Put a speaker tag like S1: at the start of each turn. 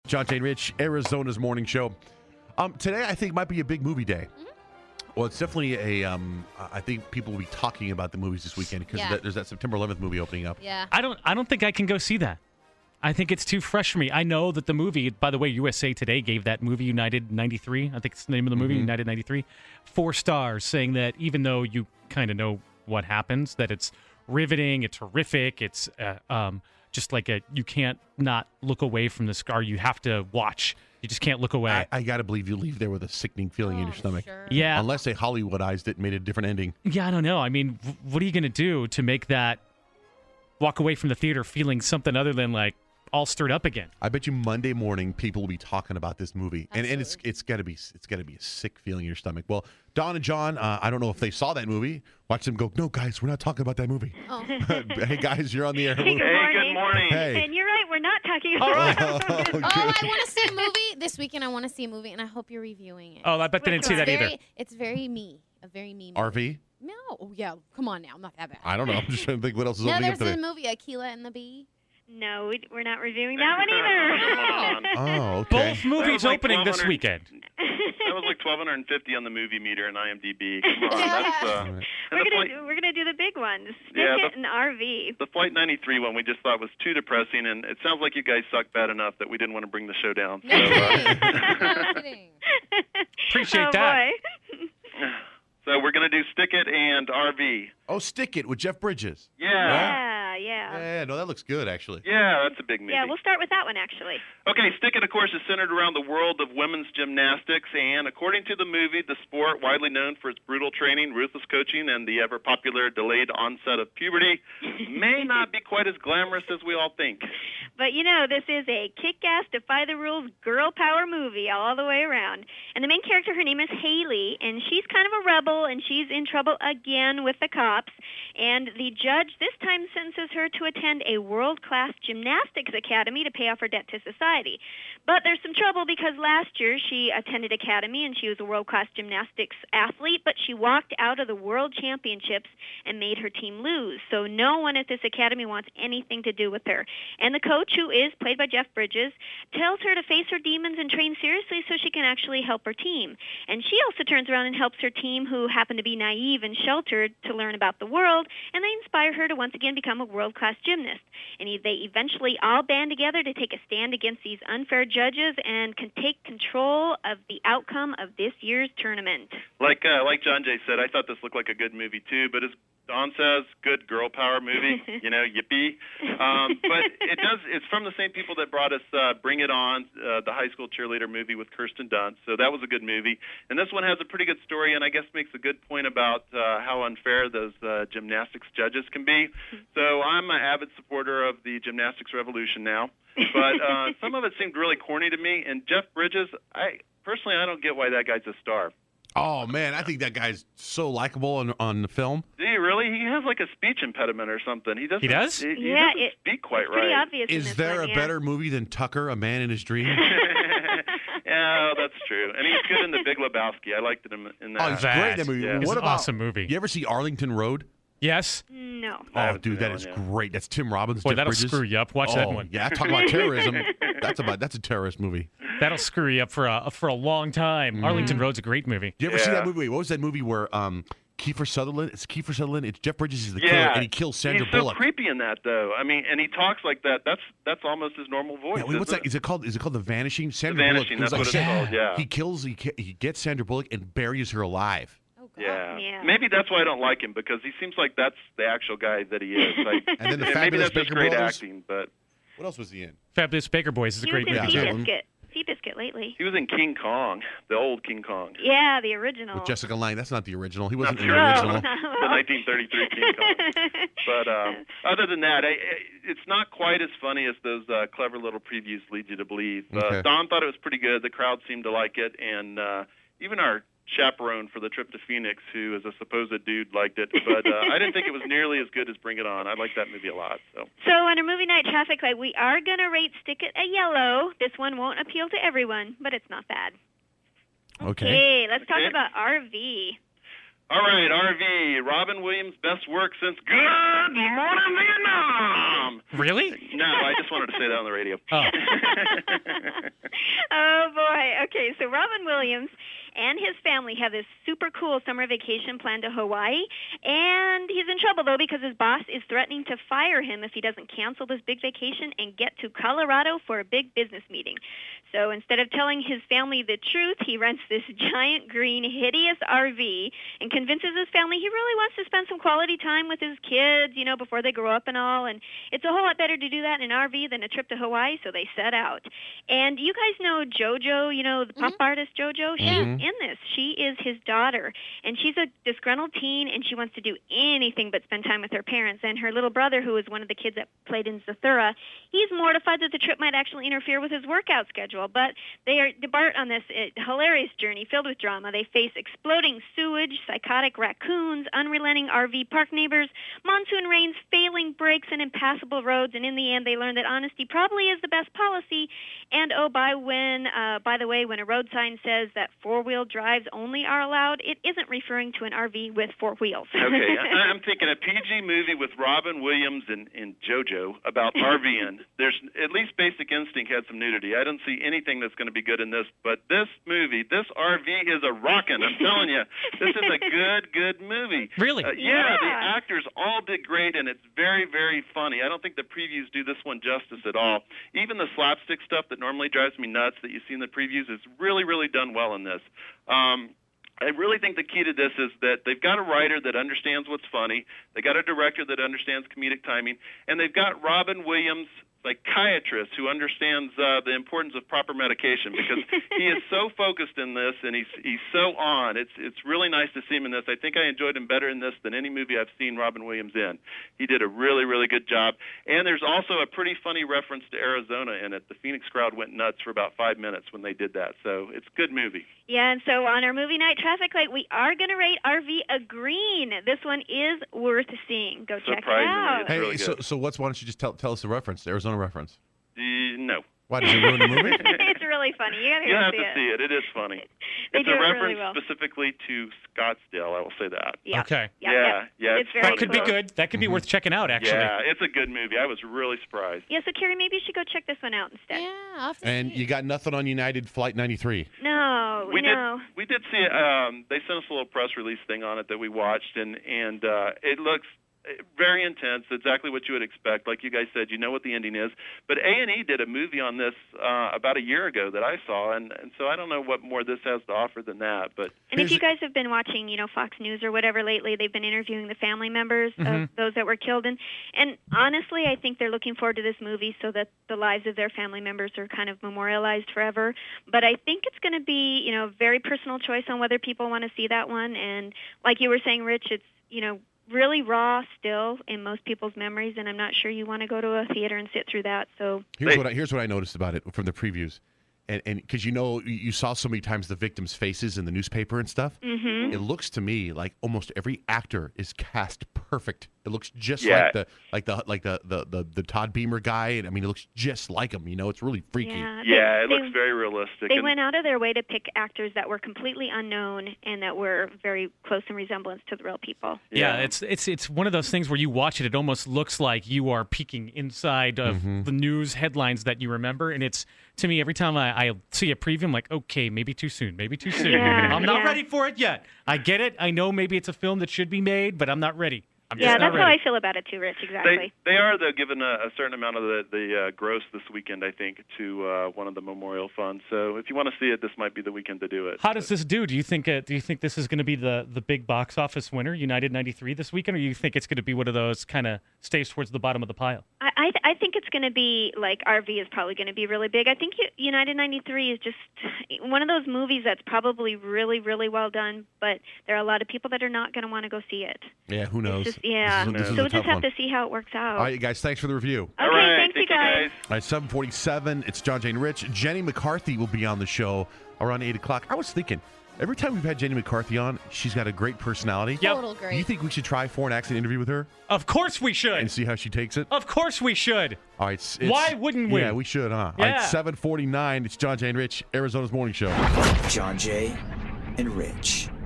S1: John Jane Rich, Arizona's morning show. Today, I think, might be a big movie day. Mm-hmm. Well, it's definitely I think people will be talking about the movies this weekend because there's that September 11th movie opening up.
S2: Yeah.
S3: I don't think I can go see that. I think it's too fresh for me. I know that the movie, by the way, USA Today gave that movie United 93, I think it's the name of the movie, United 93, 4 stars, saying that even though you kind of know what happens, that it's riveting, it's horrific, it's just like you can't not look away from the scar. You have to watch. You just can't look away.
S1: I got to believe you leave there with a sickening feeling in your stomach.
S2: Sure.
S3: Yeah.
S1: Unless they Hollywoodized it and made a different ending.
S3: Yeah, I don't know. I mean, what are you going to do to make that walk away from the theater feeling something other than like all stirred up again?
S1: I bet you Monday morning people will be talking about this movie, and it's got to be a sick feeling in your stomach. Well, Don and John, I don't know if they saw that movie. Watch them go. No, guys, we're not talking about that movie.
S2: Oh.
S1: Hey, guys, you're on the air.
S4: Hey, good morning.
S1: Hey.
S4: And you're right, we're not talking about
S2: I want to see a movie this weekend. I want to see a movie, and I hope you're reviewing it.
S3: Oh, I bet they didn't see that either.
S2: It's very me, a very me movie.
S1: RV?
S2: No, oh, yeah. Come on now, I'm not that bad.
S1: I don't know. I'm just trying to think what else is
S2: No,
S1: opening up
S2: there's
S1: today.
S2: a movie, Aquila and the Bee.
S4: No, we're not reviewing that one either.
S1: Oh, okay.
S3: Both movies
S5: like
S3: opening this
S5: 1,200
S3: weekend.
S5: That was like 1,250 on the movie meter and IMDb. Come on, that's
S4: We're gonna do the big ones. Stick and RV.
S5: the Flight 93 one we just thought was too depressing, and it sounds like you guys suck bad enough that we didn't want to bring the show down.
S2: No kidding.
S3: Appreciate
S4: Oh,
S3: that.
S4: boy.
S5: So we're gonna do Stick It and RV.
S1: Oh, Stick It with Jeff Bridges.
S4: Yeah.
S1: Yeah, no, that looks good, actually.
S5: Yeah, that's a big movie.
S4: Yeah, we'll start with that one, actually.
S5: Okay, Stick It, of course, is centered around the world of women's gymnastics, and according to the movie, the sport, widely known for its brutal training, ruthless coaching, and the ever-popular delayed onset of puberty, may not be quite as glamorous as we all think.
S4: But, this is a kick-ass, defy-the-rules, girl power movie all the way around. And the main character, her name is Haley, and she's kind of a rebel, and she's in trouble again with the cops. And the judge this time sentences her to attend a world-class gymnastics academy to pay off her debt to society. But there's some trouble because last year she attended academy and she was a world-class gymnastics athlete, but she walked out of the world championships and made her team lose. So no one at this academy wants anything to do with her. And the coach, who is played by Jeff Bridges, tells her to face her demons and train seriously so she can actually help her team. And she also turns around and helps her team, who happen to be naive and sheltered, to learn about the world, and they inspire her to once again become a world-class gymnast. And they eventually all band together to take a stand against these unfair judges and can take control of the outcome of this year's tournament.
S5: Like John Jay said, I thought this looked like a good movie, too, but as Don says, good girl power movie, yippee. But it's from the same people that brought us Bring It On, the high school cheerleader movie with Kirsten Dunst. So that was a good movie. And this one has a pretty good story and I guess makes a good point about how unfair those gymnastics judges can be. So I'm an avid supporter of the gymnastics revolution now. But some of it seemed really corny to me. And Jeff Bridges, I don't get why that guy's a star.
S1: Oh, man, I think that guy's so likable on the film.
S5: Do you really? He has like a speech impediment or something. He does?
S4: Yeah,
S5: doesn't speak quite
S4: pretty
S5: right.
S4: obvious.
S1: Is there a better movie than Tucker, A Man in His Dream?
S5: Yeah, that's true. And he's good in The Big Lebowski. I liked him in that.
S1: Oh, he's great in that movie.
S5: Yeah.
S3: It's
S1: What
S3: an
S1: about,
S3: awesome movie.
S1: You ever see Arlington Road?
S3: Yes.
S4: No.
S1: Oh, dude, that is great. That's Tim Robbins.
S3: Boy,
S1: Jeff
S3: that'll
S1: Bridges.
S3: screw you up. Watch that one.
S1: Yeah, talk about terrorism. That's a terrorist movie.
S3: That'll screw you up for a long time. Arlington Road's a great movie.
S1: Did you ever see that movie? What was that movie where Kiefer Sutherland? It's Kiefer Sutherland. It's Jeff Bridges is the killer, and he kills Sandra
S5: He's so
S1: Bullock.
S5: creepy in that, though. I mean, and he talks like that. That's almost his normal voice.
S1: Yeah, wait, what's
S5: isn't
S1: that? Is it called The Vanishing? Sandra
S5: Vanishing,
S1: Bullock.
S5: that's what it's called, yeah.
S1: He kills. He gets Sandra Bullock and buries her alive.
S5: Yeah. Maybe that's why I don't like him, because he seems like that's the actual guy that he is.
S1: And then the
S5: maybe
S1: Fabulous
S5: that's just
S1: Baker
S5: great
S1: Brothers.
S5: acting, but
S1: What else was he in?
S3: Fabulous Baker Boys is a great movie.
S4: He was
S3: too.
S4: in Seabiscuit lately.
S5: he was in King Kong, the old King Kong.
S4: Yeah, the original.
S1: With Jessica Lange. That's not the original. He wasn't in
S5: No.
S1: the original.
S5: The 1933 King Kong. But other than that, it's not quite as funny as those clever little previews lead you to believe.
S1: Okay.
S5: Don thought it was pretty good. The crowd seemed to like it, and even our chaperone for the trip to Phoenix, who is a supposed dude, liked it. But I didn't think it was nearly as good as Bring It On. I like that movie a lot.
S4: So under movie night traffic light, we are going to rate Stick It a yellow. This one won't appeal to everyone, but it's not bad.
S1: Okay.
S4: Let's talk about RV.
S5: All right, RV, Robin Williams' best work since Good Morning Vietnam.
S3: Really?
S5: No, I just wanted to say that on the radio.
S3: Oh.
S4: story. So Robin Williams and his family have this super cool summer vacation planned to Hawaii, and he's in trouble, though, because his boss is threatening to fire him if he doesn't cancel this big vacation and get to Colorado for a big business meeting. So instead of telling his family the truth, he rents this giant, green, hideous RV and convinces his family he really wants to spend some quality time with his kids, you know, before they grow up and all, and it's a whole lot better to do that in an RV than a trip to Hawaii, so they set out. And you guys know JoJo, you know, the pop artist JoJo? She's in this. She is his daughter, and she's a disgruntled teen, and she wants to do anything but spend time with her parents. And her little brother, who is one of the kids that played in Zathura, he's mortified that the trip might actually interfere with his workout schedule. But they depart on this hilarious journey filled with drama. They face exploding sewage, psychotic raccoons, unrelenting RV park neighbors, monsoon rains, failing brakes, and impassable roads. And in the end, they learn that honesty probably is the best policy. And by the way, when a road sign says that four-wheel drives only are allowed, it isn't referring to an RV with four wheels.
S5: Okay, I'm thinking a PG movie with Robin Williams and JoJo about RVing. There's at least Basic Instinct had some nudity. I don't see anything that's going to be good in this, but this movie, this RV is a rockin'. I'm telling you, this is a good movie.
S3: Really?
S5: Yeah, the actors all did great, and it's very, very funny. I don't think the previews do this one justice at all. Even the slapstick stuff that normally drives me nuts that you see in the previews is really, really done well in this. I really think the key to this is that they've got a writer that understands what's funny, they got a director that understands comedic timing, and they've got Robin Williams, psychiatrist, who understands the importance of proper medication, because he is so focused in this, and he's so on. It's really nice to see him in this. I think I enjoyed him better in this than any movie I've seen Robin Williams in. He did a really, really good job. And there's also a pretty funny reference to Arizona in it. The Phoenix crowd went nuts for about 5 minutes when they did that. So it's a good movie.
S4: Yeah, and so on our movie night traffic light, we are going to rate RV a green. This one is worth seeing. Go check it out.
S1: Hey,
S5: really
S1: so why don't you just tell us the reference, the Arizona reference?
S5: No.
S1: Why, does it ruin the movie?
S4: It's really funny. You
S5: have
S4: gotta
S5: to see it. It is funny.
S4: They
S5: It's
S4: do
S5: a
S4: it
S5: reference
S4: really well.
S5: specifically to Scottsdale, I will say that.
S4: Yeah.
S3: Okay.
S5: Yeah.
S4: It's very
S3: That could be
S4: cool.
S3: good. That could be worth checking out, actually.
S5: Yeah, it's a good movie. I was really surprised.
S4: Yeah, so Carrie, maybe you should go check this one out instead.
S2: Yeah, I'll have to
S1: And
S2: see.
S1: you got nothing on United Flight 93.
S4: No,
S5: We
S4: no.
S5: did see it. They sent us a little press release thing on it that we watched, and it looks very intense, exactly what you would expect. Like you guys said, you know what the ending is. But A&E did a movie on this about a year ago that I saw, and so I don't know what more this has to offer than that. But
S4: And if you guys have been watching, Fox News or whatever lately, they've been interviewing the family members of those that were killed. And honestly, I think they're looking forward to this movie so that the lives of their family members are kind of memorialized forever. But I think it's going to be, a very personal choice on whether people want to see that one. And like you were saying, Rich, it's, really raw still in most people's memories, and I'm not sure you want to go to a theater and sit through that. So
S1: Here's what I noticed about it from the previews. And because you saw so many times the victims' faces in the newspaper and stuff, it looks to me like almost every actor is cast perfect. It looks just like the Todd Beamer guy, and I mean, it looks just like him. It's really freaky.
S4: Yeah,
S5: it looks very realistic.
S4: They went out of their way to pick actors that were completely unknown and that were very close in resemblance to the real people.
S3: Yeah, it's one of those things where you watch it almost looks like you are peeking inside of the news headlines that you remember, and it's, to me, every time I see a preview, I'm like, okay, maybe too soon.
S4: Yeah,
S3: I'm not ready for it yet. I get it. I know maybe it's a film that should be made, but I'm not ready. I'm just not
S4: that's
S3: ready.
S4: how I feel about it too, Rich. Exactly.
S5: They are, though, given a certain amount of the gross this weekend, I think, to one of the memorial funds. So if you want to see it, this might be the weekend to do it.
S3: How does this do? Do you think this is going to be the big box office winner, United 93, this weekend, or do you think it's going to be one of those kind of stays towards the bottom of the pile?
S4: I think it's going to be, like, RV is probably going to be really big. I think United 93 is just one of those movies that's probably really, really well done, but there are a lot of people that are not going to want to go see it.
S1: Yeah, who knows?
S4: This is
S1: This is
S4: so
S1: a
S4: we'll
S1: tough
S4: just have
S1: one.
S4: to see how it works out.
S1: All right, you guys, thanks for the review.
S4: Okay,
S5: All right,
S4: thanks, you guys.
S1: All right, 7:47. It's John, Jane, Rich. Jenny McCarthy will be on the show around 8 o'clock. I was thinking, every time we've had Jenny McCarthy on, she's got a great personality.
S3: Yep.
S2: Total great.
S1: You think we should try for an accident interview with her
S3: Of course we should.
S1: and see how she takes it?
S3: Of course we should.
S1: All right.
S3: Why wouldn't we?
S1: Yeah, we should, huh?
S3: Yeah.
S1: All right, 7:49. It's John, Jane, Rich, Arizona's Morning Show.
S6: John Jay and Rich.